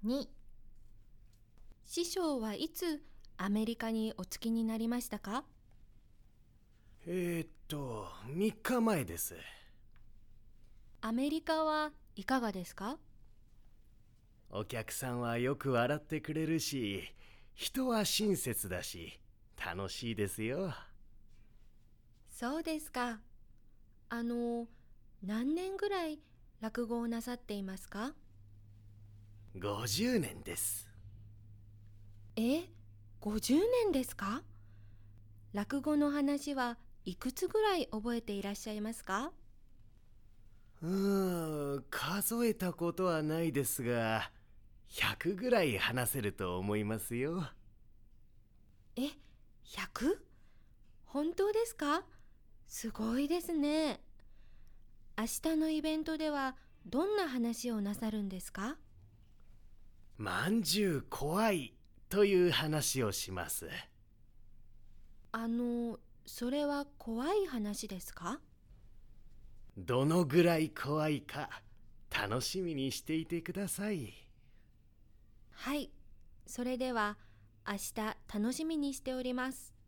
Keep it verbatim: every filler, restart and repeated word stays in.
に、師匠はいつアメリカにお着きになりましたか？ えー、っと、みっかまえです。 アメリカはいかがですか？ お客さんはよく笑ってくれるし、人は親切だし、楽しいですよ。 そうですか。あの、何年ぐらい落語をなさっていますか？ ごじゅうねんです。 え、ごじゅうねんですか？落語の話はいくつぐらい覚えていらっしゃいますか？ うーん、数えたことはないですが、ひゃくぐらい話せると思いますよ。 え、ひゃく？本当ですか？すごいですね。明日のイベントではどんな話をなさるんですか？ まんじゅう怖いという話をします。 あの、それは怖い話ですか？ どのぐらい怖いか楽しみにしていてください。 はい、それでは明日楽しみにしております。